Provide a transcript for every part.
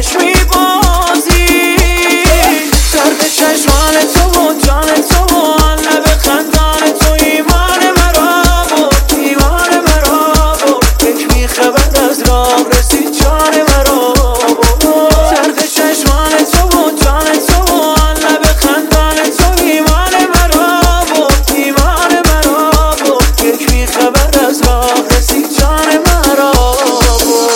دلکش میبازی. درد چشمان تو و جان تو و لب خندان تو ایمان مرا بود، ایمان مرا بود. یک میخه بعد از راه رسید جان مرا بود. درد چشمان تو و جان تو و لب خندان تو ایمان مرا بود، ایمان مرا بود. یک میخه بعد از راه رسید جان مرا بود.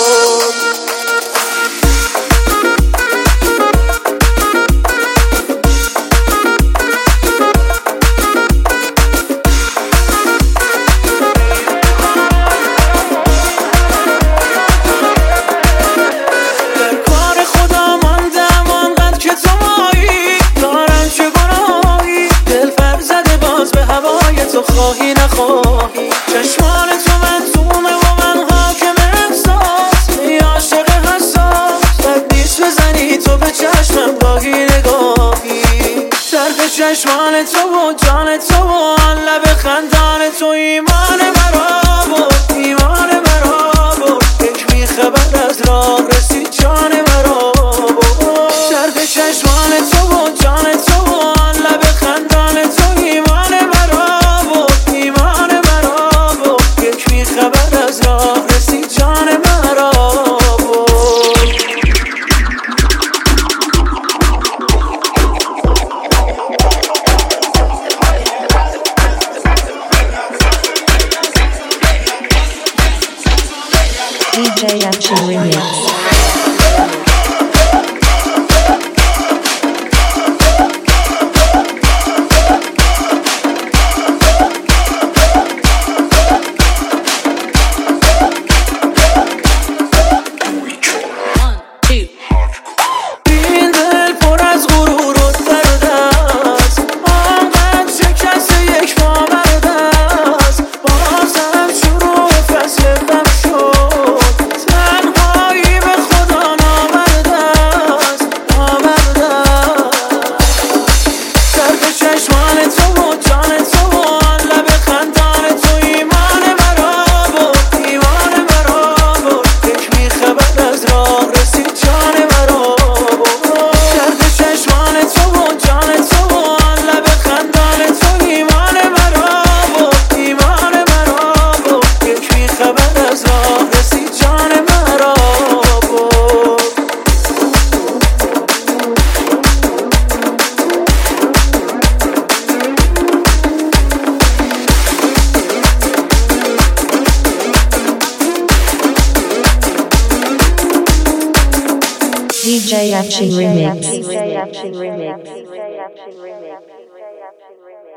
تو خواهی نخواهی چشمان تو منظومه و من حاکم احساس. ای عاشق حساس بد نیست بزنی تو به چشمم گاهی نگاهی. درد چشمان تو و جان تو و لب خندان تو ایمان مرا بود، ایمان مرا بود. یک میخه بعد از راه رسید جان مرا بود. درد چشمان تو و جان تو و لب خندان تو ایمان مرا بود، ایمان مرا بود. یک میخه بعد از راه رسید جان مرا بود. DJ Yachi Remix. DJ Yachi Remix.